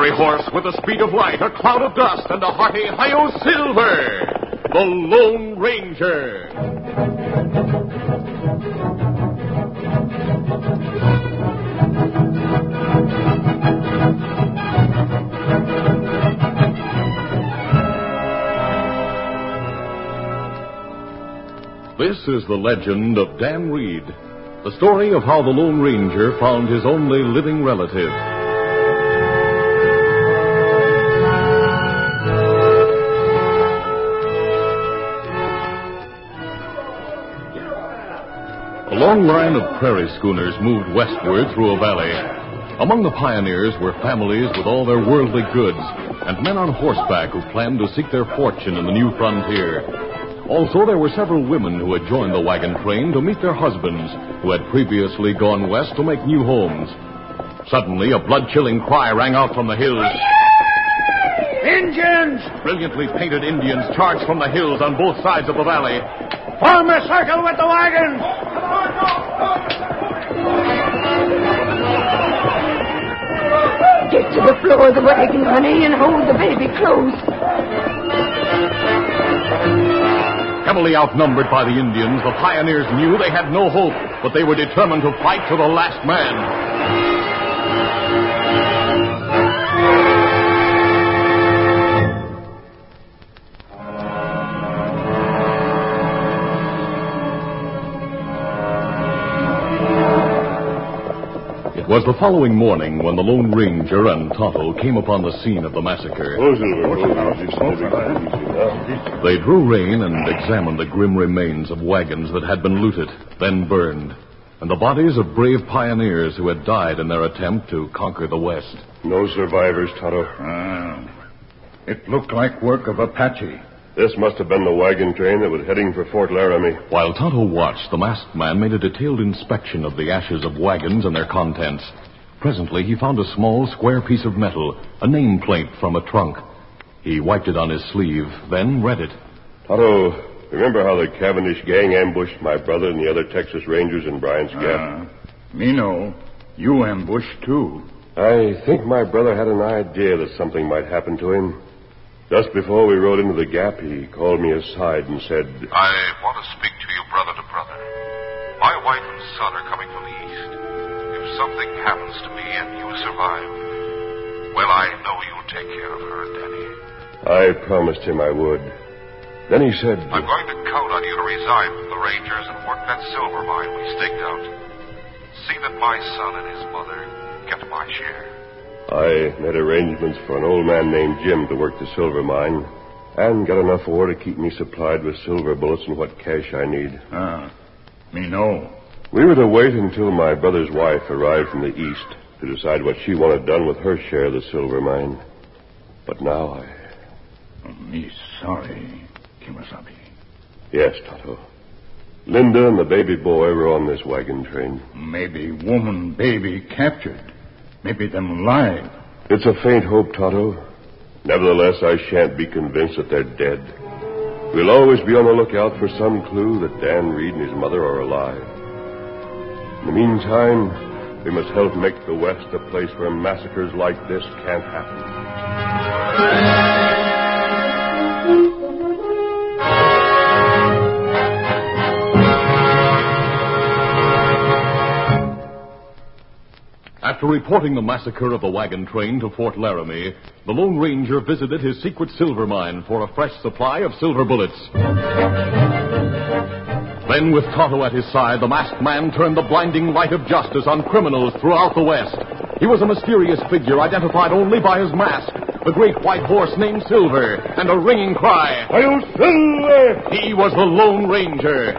fiery horse with the speed of light, a cloud of dust, and a hearty Hi-Yo Silver, the Lone Ranger. This is the legend of Dan Reed, the story of how the Lone Ranger found his only living relative. A long line of prairie schooners moved westward through a valley. Among the pioneers were families with all their worldly goods and men on horseback who planned to seek their fortune in the new frontier. Also, there were several women who had joined the wagon train to meet their husbands who had previously gone west to make new homes. Suddenly, a blood-chilling cry rang out from the hills. Indians! Brilliantly painted Indians charged from the hills on both sides of the valley. Form a circle with the wagons! Get to the floor of the wagon, honey, and hold the baby close. Heavily outnumbered by the Indians, the pioneers knew they had no hope, but they were determined to fight to the last man. It was the following morning when the Lone Ranger and Tonto came upon the scene of the massacre. They drew rein and examined the grim remains of wagons that had been looted, then burned, and the bodies of brave pioneers who had died in their attempt to conquer the West. No survivors, Tonto. It looked like work of Apache. This must have been the wagon train that was heading for Fort Laramie. While Tonto watched, the masked man made a detailed inspection of the ashes of wagons and their contents. Presently, he found a small, square piece of metal, a nameplate from a trunk. He wiped it on his sleeve, then read it. Tonto, remember how the Cavendish gang ambushed my brother and the other Texas Rangers in Bryant's Gap? Me know. You ambushed, too. I think my brother had an idea that something might happen to him. Just before we rode into the gap, he called me aside and said, I want to speak to you brother to brother. My wife and son are coming from the east. If something happens to me and you survive, well, I know you'll take care of her and Danny. I promised him I would. Then he said, I'm going to count on you to resign from the Rangers and work that silver mine we staked out. See that my son and his mother get my share. I made arrangements for an old man named Jim to work the silver mine and got enough ore to keep me supplied with silver bullets and what cash I need. Me know. We were to wait until my brother's wife arrived from the east to decide what she wanted done with her share of the silver mine. But now Me sorry, Kimasabi. Yes, Tonto. Linda and the baby boy were on this wagon train. Maybe woman, baby captured. Maybe them alive. It's a faint hope, Tonto. Nevertheless, I shan't be convinced that they're dead. We'll always be on the lookout for some clue that Dan Reed and his mother are alive. In the meantime, we must help make the West a place where massacres like this can't happen. After reporting the massacre of the wagon train to Fort Laramie, the Lone Ranger visited his secret silver mine for a fresh supply of silver bullets. Then, with Tonto at his side, the masked man turned the blinding light of justice on criminals throughout the West. He was a mysterious figure identified only by his mask, the great white horse named Silver, and a ringing cry, Hi-Yo Silver! He was the Lone Ranger.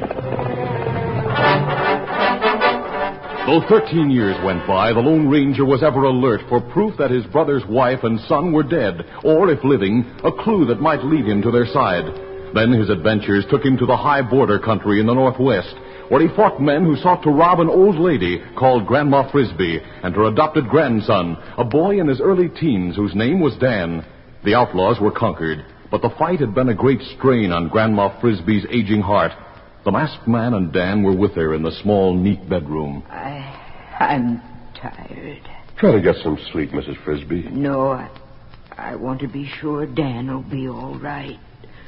Though 13 years went by, the Lone Ranger was ever alert for proof that his brother's wife and son were dead, or, if living, a clue that might lead him to their side. Then his adventures took him to the high border country in the Northwest, where he fought men who sought to rob an old lady called Grandma Frisbee and her adopted grandson, a boy in his early teens whose name was Dan. The outlaws were conquered, but the fight had been a great strain on Grandma Frisbee's aging heart. The masked man and Dan were with her in the small, neat bedroom. I'm tired. Try to get some sleep, Mrs. Frisbee. No, I want to be sure Dan will be all right.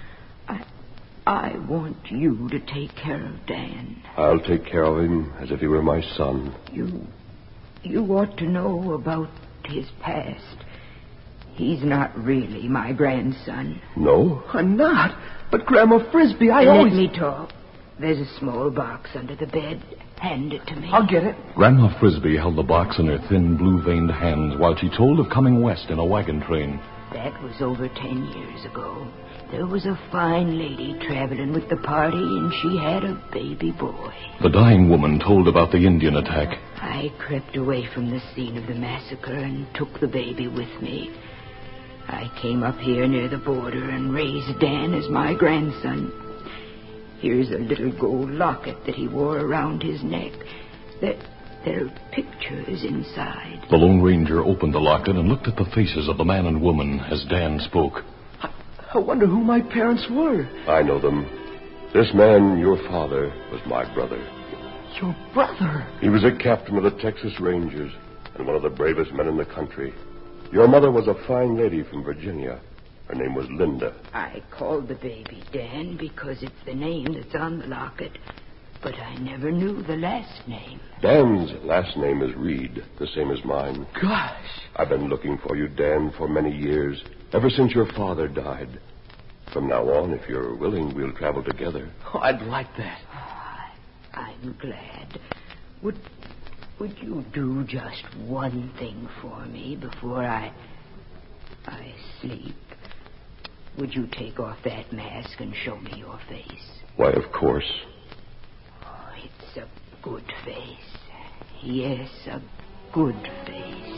I want you to take care of Dan. I'll take care of him as if he were my son. You ought to know about his past. He's not really my grandson. No? I'm not. But Grandma Frisbee, Let me talk. There's a small box under the bed. Hand it to me. I'll get it. Grandma Frisbee held the box in her thin, blue-veined hands while she told of coming west in a wagon train. That was over 10 years ago. There was a fine lady traveling with the party, and she had a baby boy. The dying woman told about the Indian attack. I crept away from the scene of the massacre and took the baby with me. I came up here near the border and raised Dan as my grandson. Here's a little gold locket that he wore around his neck. There are pictures inside. The Lone Ranger opened the locket and looked at the faces of the man and woman as Dan spoke. I wonder who my parents were. I know them. This man, your father, was my brother. Your brother? He was a captain of the Texas Rangers and one of the bravest men in the country. Your mother was a fine lady from Virginia. Her name was Linda. I called the baby Dan because it's the name that's on the locket, but I never knew the last name. Dan's last name is Reed, the same as mine. Gosh. I've been looking for you, Dan, for many years, ever since your father died. From now on, if you're willing, we'll travel together. Oh, I'd like that. I'm glad. Would you do just one thing for me before I sleep? Would you take off that mask and show me your face? Why, of course. Oh, it's a good face. Yes, a good face.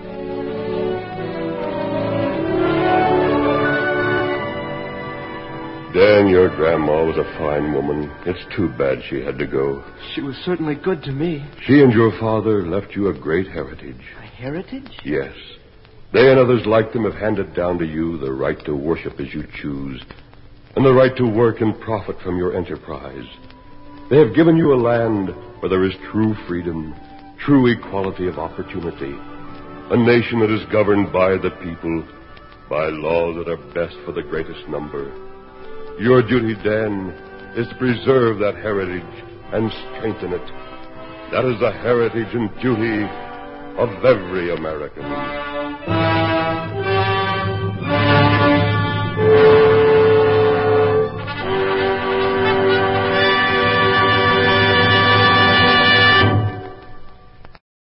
Dan, your grandma was a fine woman. It's too bad she had to go. She was certainly good to me. She and your father left you a great heritage. A heritage? Yes. They and others like them have handed down to you the right to worship as you choose, and the right to work and profit from your enterprise. They have given you a land where there is true freedom, true equality of opportunity, a nation that is governed by the people, by laws that are best for the greatest number. Your duty, Dan, is to preserve that heritage and strengthen it. That is the heritage and duty of every American.